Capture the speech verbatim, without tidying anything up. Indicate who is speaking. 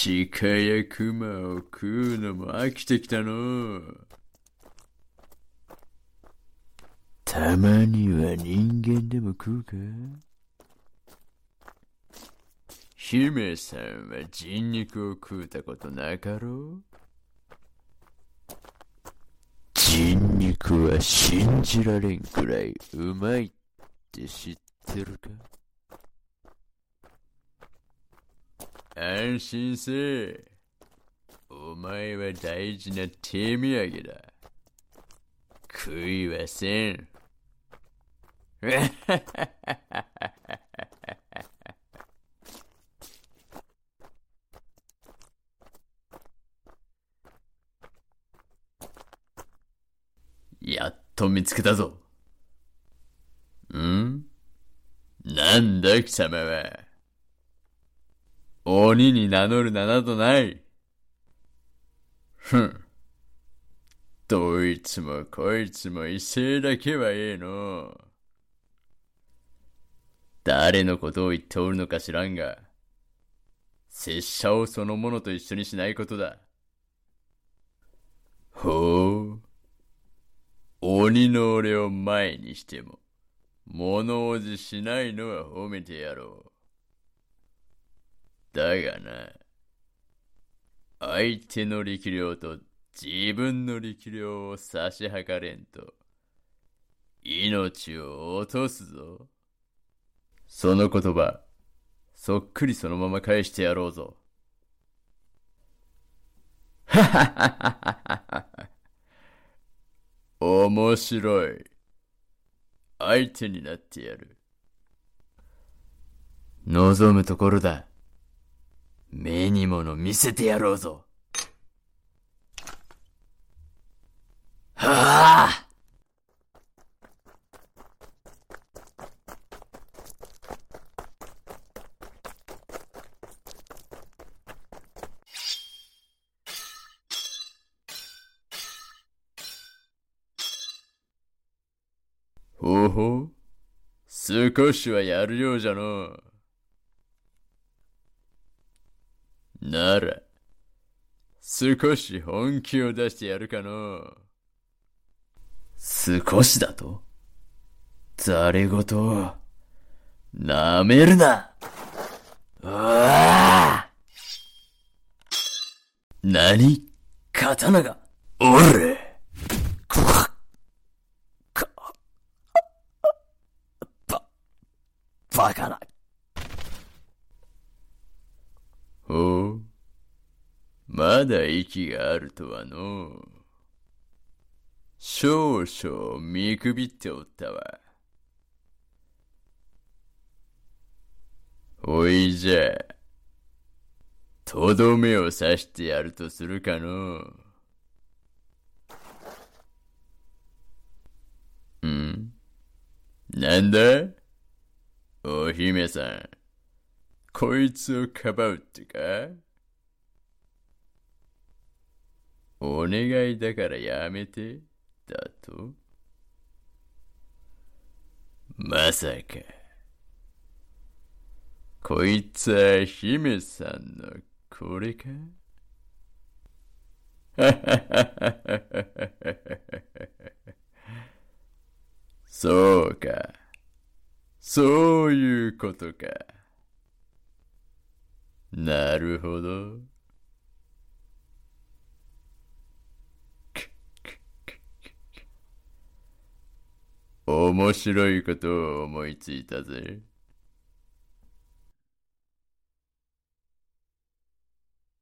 Speaker 1: 鹿や熊を食うのも飽きてきたの。たまには人間でも食うか？姫さんは人肉を食うたことなかろう？人肉は信じられんくらいうまいって知ってるか？安心せえ。お前は大事な手土産だ。食いはせん。やっと見つけたぞ。ん？なんだ貴様は。鬼に名乗る名などない。ふん。どいつもこいつも威勢だけはええの。誰のことを言っておるのか知らんが、拙者をそのものと一緒にしないことだ。ほう。鬼の俺を前にしても、物おじしないのは褒めてやろう。だがな、相手の力量と自分の力量を差し計れんと、命を落とすぞ。その言葉、そっくりそのまま返してやろうぞ。はははははは。面白い。相手になってやる。望むところだ。目に物見せてやろうぞ。はあ。ほうほう。少しはやるようじゃの。なら、少し本気を出してやるかの。少しだと？ざれごと、なめるな。うわあ！何？刀が。おれ！ば、バカな。ほう。まだ息があるとはの。少々見くびっておったわ。おいじゃ、とどめを刺してやるとするかの。ん？なんだ？お姫さん、こいつをかばうってか？お願いだからやめて、だと？まさか、こいつは姫さんのこれか？そうか。そういうことか。なるほど。面白いことを思いついたぜ。